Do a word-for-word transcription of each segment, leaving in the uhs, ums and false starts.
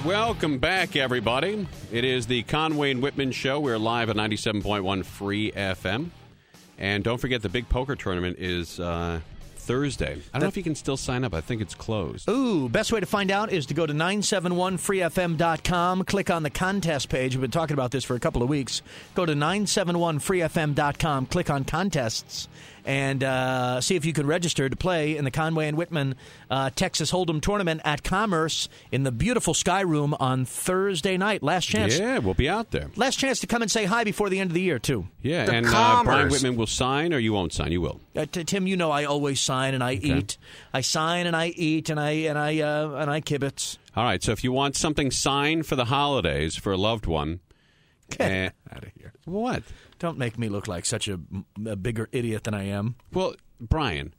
Welcome back, everybody. It is the Conway and Whitman Show. We're live at ninety-seven point one Free F M. And don't forget, the big poker tournament is uh, Thursday. I don't know if you can still sign up. I think it's closed. Ooh, best way to find out is to go to nine seven one free f m dot com, click on the contest page. We've been talking about this for a couple of weeks. Go to nine seven one free f m dot com, click on contests, and uh, see if you can register to play in the Conway and Whitman uh, Texas Hold'em tournament at Commerce in the beautiful Sky Room on Thursday night. Last chance. Yeah, we'll be out there. Last chance to come and say hi before the end of the year, too. Yeah, The and uh, Brian Whitman will sign, or you won't sign? You will. Uh, t- Tim, you know I always sign and I Okay. eat. I sign and I eat and I and I uh, and I kibitz. All right, so if you want something signed for the holidays for a loved one, Get uh, out of here. what? Don't make me look like such a, a bigger idiot than I am. Well, Brian,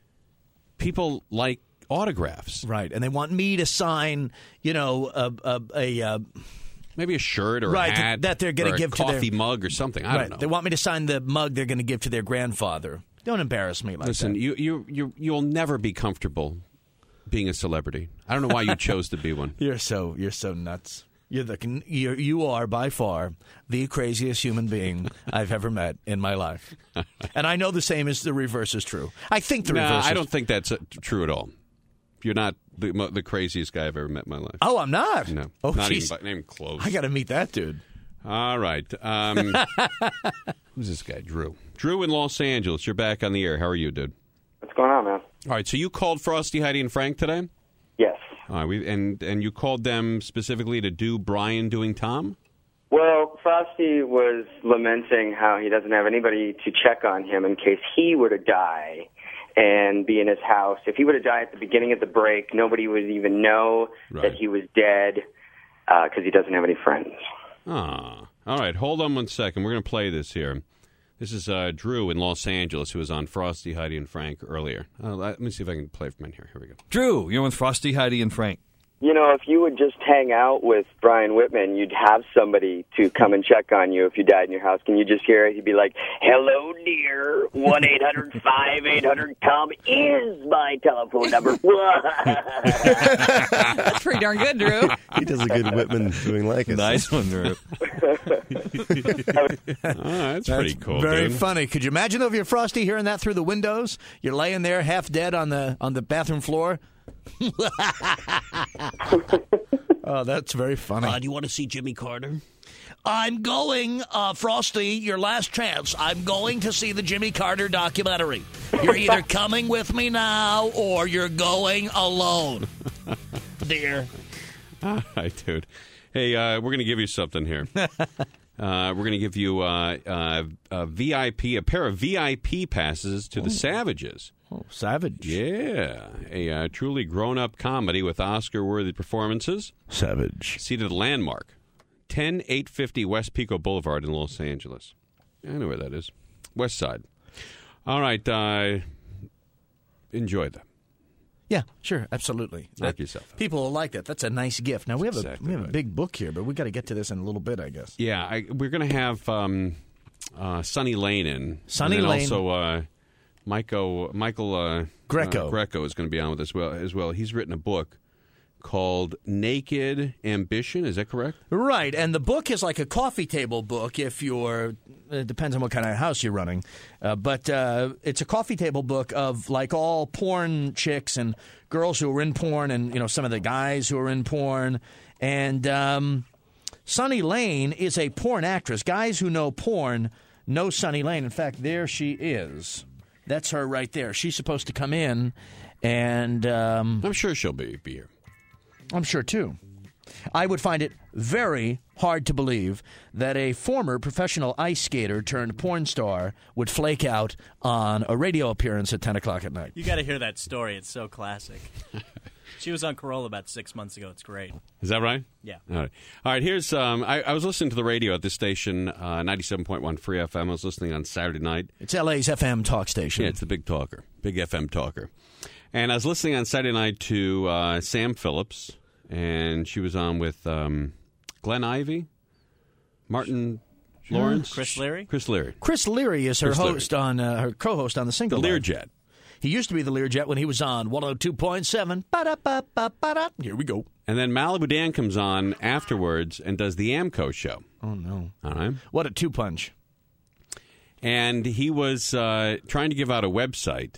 people like autographs. Right, and they want me to sign, you know, a a, a uh, Maybe a shirt or Right, a hat that they're gonna or a give to their- coffee mug or something. I right. don't know. They want me to sign the mug they're going to give to their grandfather. Don't embarrass me like Listen, that. you, you, you, you'll never be comfortable being a celebrity. I don't know why you chose to be one. You're so you're so nuts. You're the you you are by far the craziest human being I've ever met in my life, and I know the same is the reverse is true. I think the No, reverse. I is don't think that's uh, true at all. You're not the, mo- the craziest guy I've ever met in my life. Oh, I'm not. No, Oh, not even, jeez. by- not even close. I got to meet that dude. All right. Um, who's this guy? Drew. Drew in Los Angeles. You're back on the air. How are you, dude? What's going on, man? All right. So you called Frosty, Heidi, and Frank today? Yes. All right. We, and, and you called them specifically to do Brian doing Tom? Well, Frosty was lamenting how he doesn't have anybody to check on him in case he were to die and be in his house. If he were to die at the beginning of the break, nobody would even know Right. that he was dead because uh, he doesn't have any friends. Ah. All right. Hold on one second. We're going to play this here. This is uh, Drew in Los Angeles, who was on Frosty, Heidi, and Frank earlier. Uh, let me see if I can play from in here. Here we go. Drew, you're with Frosty, Heidi, and Frank. You know, if you would just hang out with Brian Whitman, you'd have somebody to come and check on you if you died in your house. Can you just hear it? He'd be like, hello, dear. one eight hundred five eight hundred Tom is my telephone number. That's pretty darn good, Drew. He does a good Whitman doing like it. Nice one, Drew. Oh, that's, pretty cool, Very dude. funny. Could you imagine though if you're Frosty hearing that through the windows? You're laying there half dead on the on the bathroom floor. Oh, that's very funny. Uh, do you want to see Jimmy Carter? I'm going, uh, Frosty, your last chance. I'm going to see the Jimmy Carter documentary. You're either coming with me now or you're going alone, dear. All right, dude. Hey, uh, we're going to give you something here. uh, we're going to give you uh, uh, a V I P, a pair of V I P passes to the Savages. Oh, savage. Yeah, a uh, truly grown-up comedy with Oscar-worthy performances. Savage. Seated at Landmark, ten eight fifty West Pico Boulevard in Los Angeles. I know where that is. West Side. All right, uh, enjoy them. Yeah, sure, absolutely. Knock That- yourself out. People will like that. That's a nice gift. Now, we have, Exactly a, we have right. a big book here, but we got to get to this in a little bit, I guess. Yeah, I, we're going to have um, uh, Sonny Lane in. Sonny and then Lane. Also, uh, Michael, Michael uh, Greco. uh, Greco is going to be on with us well, as well. He's written a book called Naked Ambition. Is that correct? Right, and the book is like a coffee table book if you're, it depends on what kind of house you're running, uh, but uh, it's a coffee table book of like all porn chicks and girls who are in porn and, you know, some of the guys who are in porn. And um, Sonny Lane is a porn actress. Guys who know porn know Sonny Lane. In fact, there she is. That's her right there. She's supposed to come in, and um, I'm sure she'll be, be here. I'm sure, too. I would find it very hard to believe that a former professional ice skater turned porn star would flake out on a radio appearance at ten o'clock at night. You got to hear that story. It's so classic. She was on Corolla about six months ago. It's great. Is that right? Yeah. All right. All right. Here's. Um, I, I was listening to the radio at this station, uh, ninety-seven point one Free F M. I was listening on Saturday night. It's L A's F M talk station. Yeah, it's the big talker, big F M talker. And I was listening on Saturday night to uh, Sam Phillips, and she was on with um, Glenn Ivey, Martin Lawrence, Chris Leary? Chris Leary, Chris Leary is her Chris Leary. host on uh, her co-host on the the single. Line. Learjet. He used to be the Learjet when he was on one oh two point seven. Ba-da-ba-ba-ba-da. Here we go. And then Malibu Dan comes on afterwards and does the Amco show. Oh, no. All right. What a two-punch. And he was uh, trying to give out a website,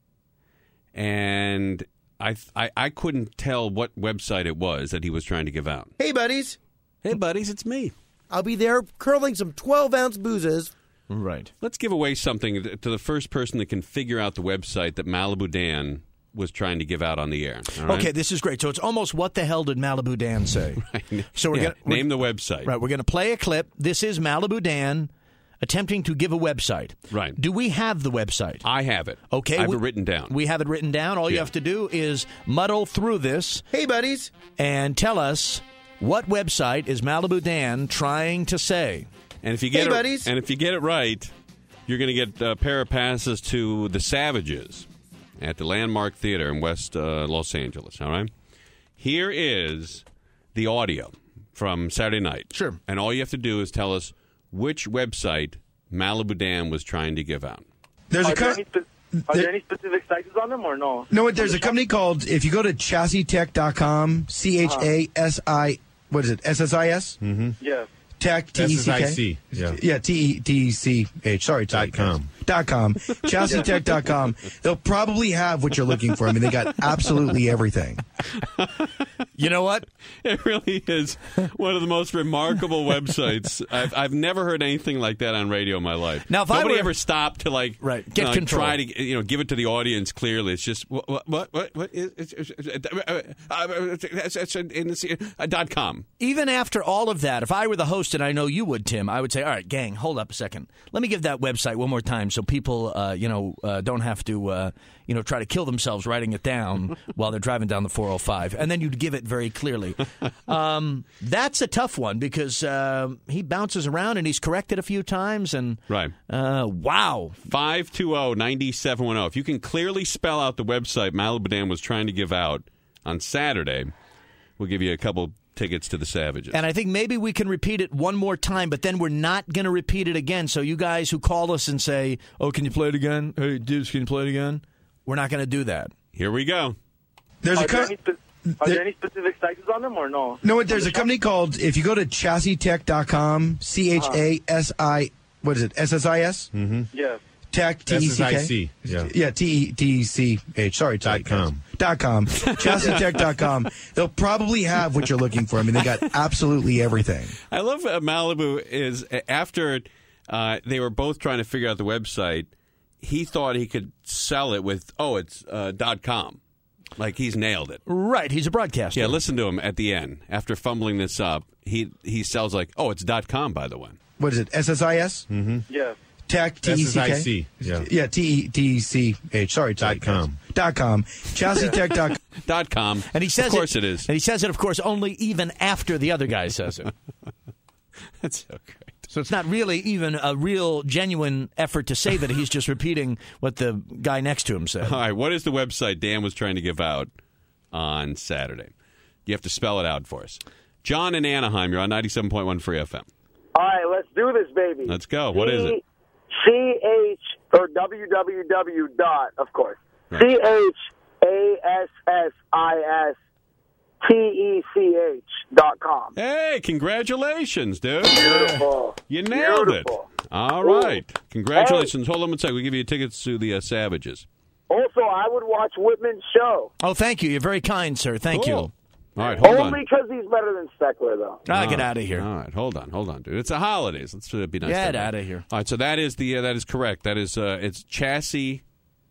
and I, I I couldn't tell what website it was that he was trying to give out. Hey, buddies. Hey, buddies, it's me. I'll be there curling some twelve-ounce boozes. Right. Let's give away something to the first person that can figure out the website that Malibu Dan was trying to give out on the air. All right? Okay, this is great. So it's almost what the hell did Malibu Dan say? Right. So we're Yeah, gonna we're- name the website. Right, we're going to play a clip. This is Malibu Dan attempting to give a website. Right. Do we have the website? I have it. Okay, I have we- it written down. We have it written down. All you Yeah. have to do is muddle through this Hey, buddies. and tell us what website is Malibu Dan trying to say. And if you get Hey, it, buddies. and if you get it right, you're going to get a pair of passes to the Savages at the Landmark Theater in West uh, Los Angeles. All right. Here is the audio from Saturday night. Sure. And all you have to do is tell us which website Malibu Dan was trying to give out. There's a Are there, co- any spe- are there any specific sites on them or no? no. There's a company called. If you go to chassis tech dot com, C H A S I. What is it? S S I S. Yes. Tech T E C K. S S I C, yeah. Yeah. T E T E C H. Sorry. Dot com. Dot com. chassis tech dot com. They'll probably have what you're looking for. I mean, they got absolutely everything. You know what? It really is one of the most remarkable websites. I've, I've never heard anything like that on radio in my life. Now, if I Nobody were- ever stopped to like, Right, you get know, control. try to you know give it to the audience clearly. It's just what what what what, what is it's, it's, it's, it's, it's, it's, uh, dot com. Even after all of that, if I were the host, and I know you would, Tim, I would say, all right, gang, hold up a second. Let me give that website one more time so people, uh, you know, uh, don't have to, uh, you know, try to kill themselves writing it down while they're driving down the four oh five. And then you'd give it very clearly. Um, that's a tough one because uh, he bounces around and he's corrected a few times. And Right. uh, wow. five two zero, nine seven one zero. If you can clearly spell out the website Malibu Dan was trying to give out on Saturday, we'll give you a couple tickets to the Savages. And I think maybe we can repeat it one more time, but then we're not going to repeat it again. So you guys who call us and say, oh, can you play it again? Hey, dudes, can you play it again? We're not going to do that. Here we go. There's Are a there, co- any spe- are there any specific sites on them or no? No. There's a company called. If you go to chassis tech dot com, C H A S I. What is it? S S I S. Yes. Tech T E C K. S S I C, yeah. Yeah. T E T E C H. Sorry. Dot com. Dot com. chassis tech dot com. They'll probably have what you're looking for. I mean, they got absolutely everything. I love uh, Malibu is after uh, they were both trying to figure out the website. He thought he could sell it with oh, it's uh, dot com, like he's nailed it. Right. He's a broadcaster. Yeah, listen to him at the end after fumbling this up. He he sells like oh, it's dot com by the way. What is it? S S I S. Yes. Tech T E S S C I K. C, yeah. Yeah. T E T E C H. Sorry. Dot com. Dot com. chassis tech dot com. Dot com. And he says of course it, it is. And he says it, of course, only even after the other guy says it. That's so great. So it's not really even a real, genuine effort to say that. He's just repeating what the guy next to him said. All right, what is the website Dan was trying to give out on Saturday? You have to spell it out for us. John in Anaheim, you're on ninety-seven point one Free F M. All right, let's do this, baby. Let's go. What is it? C H or www dot, of course. Right. C H A S S I S T E C H dot com. Hey, congratulations, dude. Beautiful. You nailed Beautiful. it. All right. Congratulations. Hold on one second. We'll give you tickets to the uh, Savages. Also, I would watch Whitman's show. Oh, thank you. You're very kind, sir. Thank Cool. you. All right, hold Only on. because he's better than Steckler, though. Ah, get out of here. All right, hold on, hold on, dude. It's the holidays. Let's uh, be nice. Get to everybody. outta here. All right, so that is the uh, that is correct. That is uh, it's chassis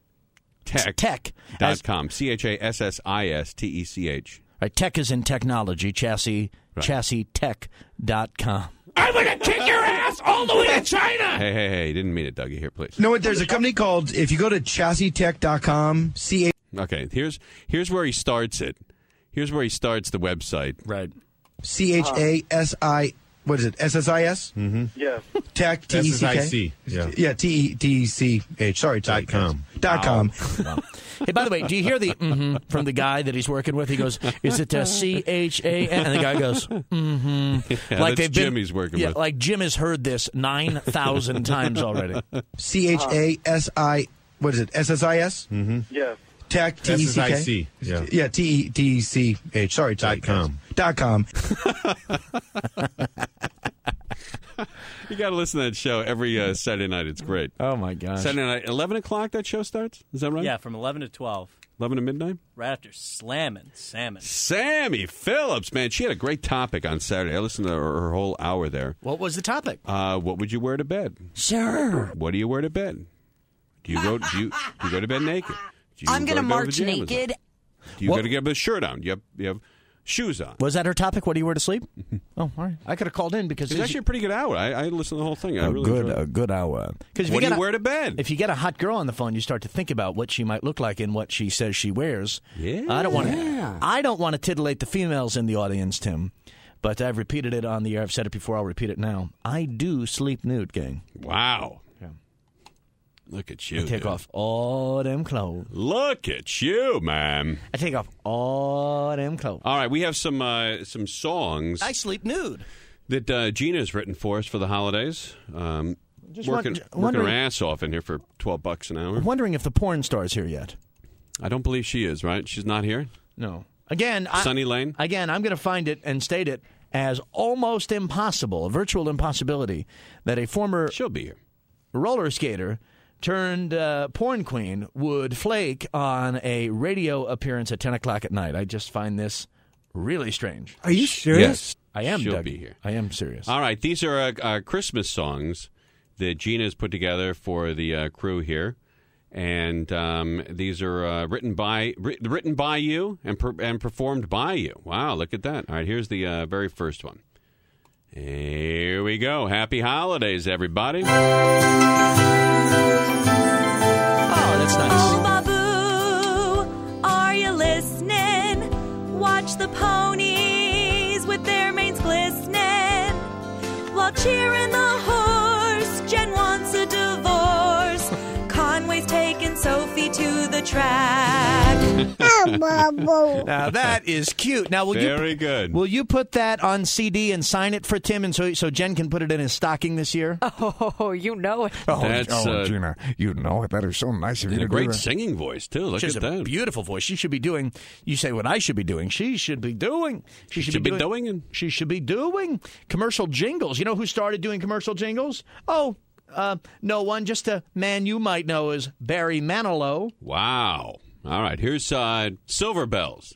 tech Tech. dot As- com. C H A S S I S T E C H. Right, tech is in technology. Chassis, Right. chassis tech dot com. I'm gonna kick your ass all the way to China. Hey, hey, hey! You didn't mean it, Dougie. Here, please. No, there's a company called. If you go to chassis tech dot com, C H. Okay, here's here's where he starts it. Here's where he starts the website. Right. C H A S I. What is it? S S I S. Yes. Tech T E S S C I K. C, yeah. Yeah. T E T E C H. Sorry. Dot com. Dot com. Hey, by the way, do you hear the mm-hmm from the guy that he's working with? He goes, "Is it uh, C H A N?" And the guy goes, "Mm-hmm." Yeah, that's Jim he's working yeah, with. like Jim has heard this nine thousand times already. C H A S I. What is it? S S I S. Yes. Tech, T E C K. S S I C, yeah. Yeah, T E C H. Sorry, Dot com. Dot com. You got to listen to that show every uh, Saturday night. It's great. Oh, my gosh. Saturday night, eleven o'clock that show starts? Is that right? Yeah, from eleven to twelve. eleven to midnight? Right after Slammin' Salmon. Sammy Phillips, man. She had a great topic on Saturday. I listened to her, her whole hour there. What was the topic? Uh, what would you wear to bed? Sure. What do you wear to bed? Do you go, do you, do you go to bed naked? Do you I'm go going to bed with march pajamas naked. on? Do you What- go to get a shirt on? You have, you have shoes on. Was that her topic? What do you wear to sleep? Oh, all right. I could have called in because It's actually a pretty good hour. I, I listened to the whole thing. I a really good enjoyed it. a good hour. Because What do you wear to bed? If you get a hot girl on the phone, you start to think about what she might look like and what she says she wears. Yeah. I don't want to. I don't want to titillate the females in the audience, Tim. But I've repeated it on the air. I've said it before. I'll repeat it now. I do sleep nude, gang. Wow. Yeah. Look at you. I take dude. off all them clothes. Look at you, man. I take off all them clothes. All right, we have some uh, some songs I sleep nude. that uh, Gina's written for us for the holidays. Um, Just working, won- working wondering- her ass off in here for twelve bucks an hour. I'm wondering if the porn star's here yet. I don't believe she is, right? She's not here? No. Again, I, Sunny Lane? Again, I'm going to find it and state it as almost impossible, a virtual impossibility, that a former She'll be here. roller skater turned uh, porn queen would flake on a radio appearance at ten o'clock at night. I just find this really strange. Are you serious? Yes. I am, She'll Doug. be here. I am serious. All right, these are uh, uh, Christmas songs that Gina's put together for the uh, crew here. And um, these are uh, written by writ- written by you and per- and performed by you. Wow, look at that. All right, here's the uh, very first one. Here we go. Happy holidays, everybody. Oh, that's nice. Oh, Babu, are you listening? Watch the ponies with their manes glistening. While cheering the horse, Jen wants a divorce. Conway's taking Sophie to the track. Now that is cute. Now will Very you good. Will you put that on C D and sign it for Tim, and so so Jen can put it in his stocking this year? Oh, you know it. Oh, That's, uh, Gina, you know it. That is so nice of you And to a do great that. singing voice, too. Look She has at a that. beautiful voice. She should be doing. You say what I should be doing. She should be doing. She should, should be doing. She should be doing commercial jingles. You know who started doing commercial jingles? Oh, uh, no one. Just a man you might know as Barry Manilow. Wow. All right, here's uh, Silver Bells.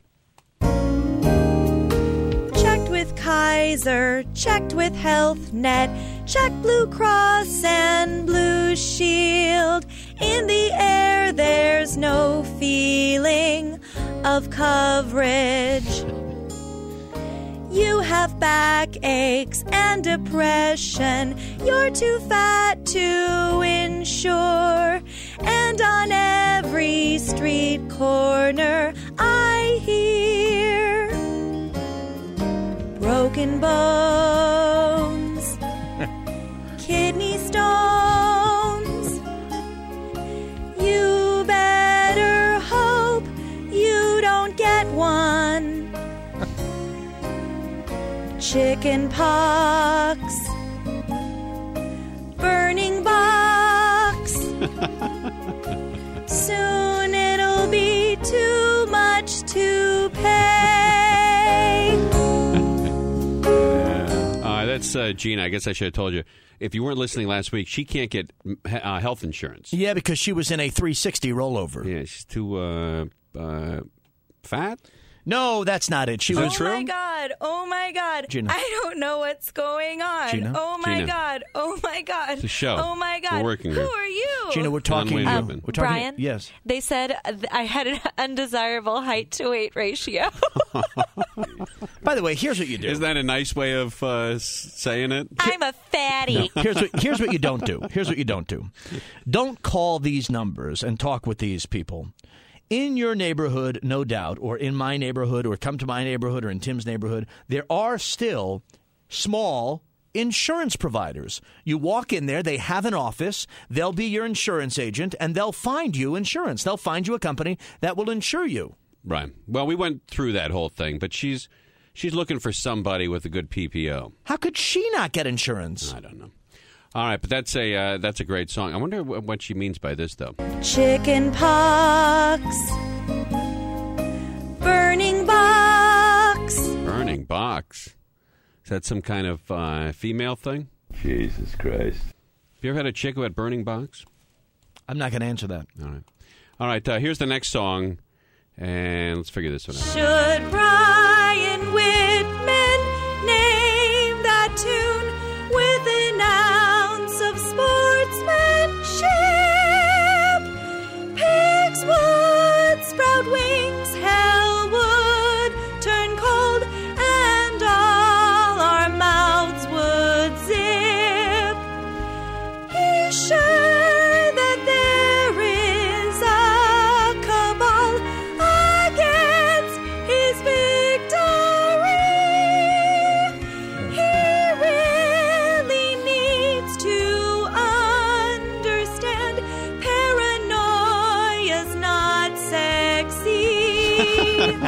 Checked with Kaiser, checked with Health Net, checked Blue Cross and Blue Shield. In the air, there's no feeling of coverage. You have backaches and depression. You're too fat to insure. And on every street corner, I hear broken bones, kidney stones. You better hope you don't get one. Chicken pox, burning box. Soon it'll be too much to pay. Uh, that's uh, Gina. I guess I should have told you. If you weren't listening last week, she can't get uh, health insurance. Yeah, because she was in a three sixty rollover. Yeah, she's too uh, uh, fat. No, that's not it. She Is that was true? Oh my God! Oh my God! Gina. I don't know what's going on. Gina? Oh my Gina. God! Oh my God! It's a show. Oh my God! We're working Who here. are you? Gina, we're talking. Conway um, Whitman. we're talking. Brian? Yes. They said I had an undesirable height to weight ratio. By the way, here's what you do. Isn't that a nice way of uh, s- saying it? I'm a fatty. Here's what, here's what you don't do. Here's what you don't do. Don't call these numbers and talk with these people. In your neighborhood, no doubt, or in my neighborhood, or come to my neighborhood, or in Tim's neighborhood, there are still small insurance providers. You walk in there, they have an office, they'll be your insurance agent, and they'll find you insurance. They'll find you a company that will insure you. Right. Well, we went through that whole thing, but she's she's looking for somebody with a good P P O. How could she not get insurance? I don't know. All right, but that's a uh, that's a great song. I wonder wh- what she means by this, though. Chicken pox, Is that some kind of uh, female thing? Jesus Christ. Have you ever had a chick who had burning box? I'm not going to answer that. All right. All right, uh, here's the next song, and let's figure this one out. Should Brian Whitman name that tune with an ounce of sportsmanship? Pigs would sprout wings, hell would turn cold, and all our mouths would zip. He's sure that there is a cabal against his victory. He really needs to understand paranoia's not sexy.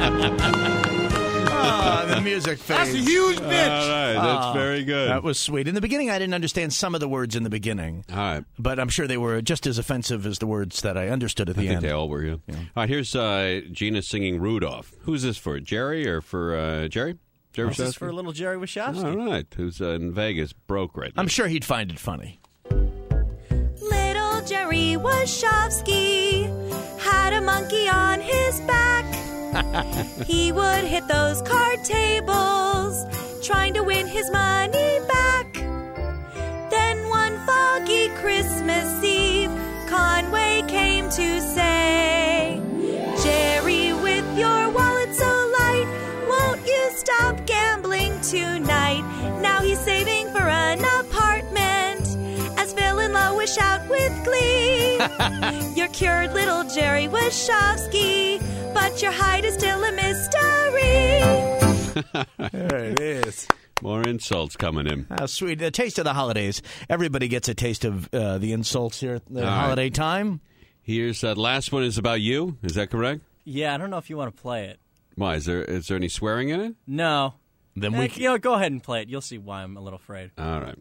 Ah, the music phase. That's a huge All bitch. right, that's Ah, very good. That was sweet. In the beginning, I didn't understand some of the words in the beginning. All right. But I'm sure they were just as offensive as the words that I understood at the I think end. they all were, yeah. All right, here's uh, Gina singing Rudolph. Who's this for, Jerry or for uh, Jerry? Jerry This is Wachowski? for little Jerry Wachowski. All right, who's uh, in Vegas, broke right now. I'm sure he'd find it funny. Little Jerry Wachowski had a monkey on his back. He would hit those card tables, trying to win his money back. Then one foggy Christmas Eve, Conway came to say, Jerry, with your wallet so light, won't you stop gambling tonight? Now he's saving for an apartment as Phil and Lois shout with glee. You're cured, little Jerry Wachowski, but your height is still a mystery. There it is. More insults coming in. How sweet. The taste of the holidays. Everybody gets a taste of uh, the insults here at the All right. holiday time. Here's that last one is about you. Is that correct? Yeah, I don't know if you want to play it. Why? Is there is there any swearing in it? No. Then Eh, we you know, go ahead and play it. You'll see why I'm a little afraid. All right.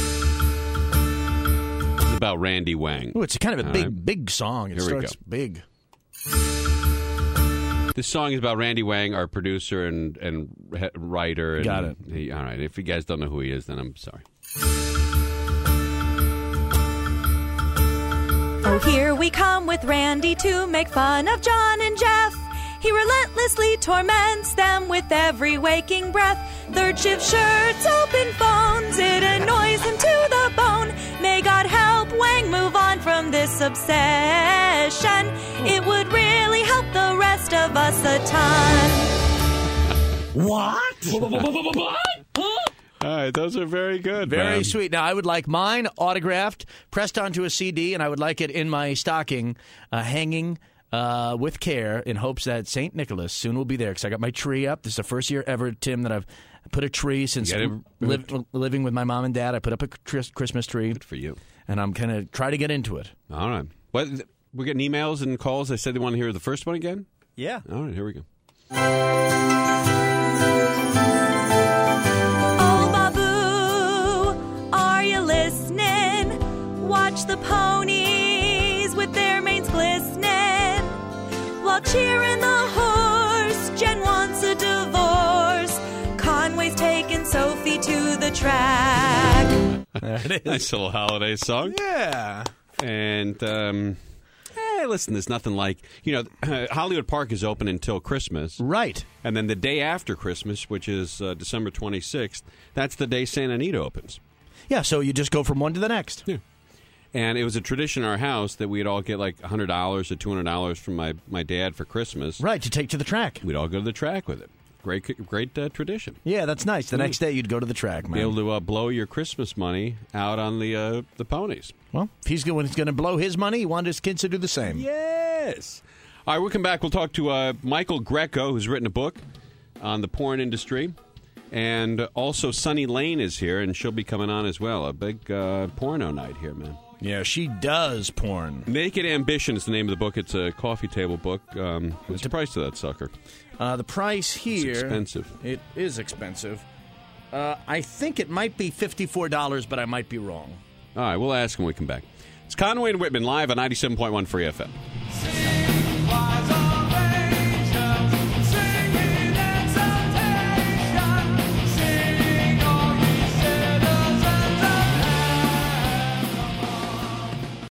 It's about Randy Wang. Ooh, it's kind of a All big, right. big song. It Here we starts go. big. This song is about Randy Wang, our producer and and he- writer. And Got it. He, all right. If you guys don't know who he is, then I'm sorry. Oh, here we come with Randy to make fun of John and Jeff. He relentlessly torments them with every waking breath. Third shift shirts, open phones, it annoys him to the bone. May God help Wang move on from this obsession. It would really help the rest of us a ton. What? All right. Those are very good. Very man. sweet. Now, I would like mine autographed, pressed onto a C D, and I would like it in my stocking, uh, hanging uh, with care in hopes that Saint Nicholas soon will be there because I got my tree up. This is the first year ever, Tim, that I've put a tree since You gotta- liv- living with my mom and dad. I put up a Chris- Christmas tree. Good for you. And I'm going to try to get into it. All right. What? We're getting emails and calls. They said they want to hear the first one again. Yeah. All right. Here we go. Oh, Babu, are you listening? Watch the ponies with their manes glistening while cheering the horse. Jen wants a divorce. Conway's taking Sophie to the track. There it is. Nice little holiday song. Yeah. And, um, hey, listen, there's nothing like, you know, uh, Hollywood Park is open until Christmas. Right. And then the day after Christmas, which is uh, December twenty-sixth, that's the day Santa Anita opens. Yeah, so you just go from one to the next. Yeah. And it was a tradition in our house that we'd all get like one hundred dollars or two hundred dollars from my, my dad for Christmas. Right, to take to the track. We'd all go to the track with it. Great, great uh, tradition. Yeah, that's nice. The next day you'd go to the track, man. Be able to uh, blow your Christmas money out on the uh, the ponies. Well, if he's going to blow his money, he wanted his kids to do the same. Yes. All right, we'll come back. We'll talk to uh, Michael Greco, who's written a book on the porn industry. And also Sunny Lane is here, and she'll be coming on as well. A big uh, porno night here, man. Yeah, she does porn. Naked Ambition is the name of the book. It's a coffee table book. Um, what's the price of that sucker? Uh, the price here... It's expensive. It is expensive. Uh, I think it might be fifty-four dollars, but I might be wrong. All right, we'll ask when we come back. It's Conway and Whitman live on ninety-seven point one Free F M.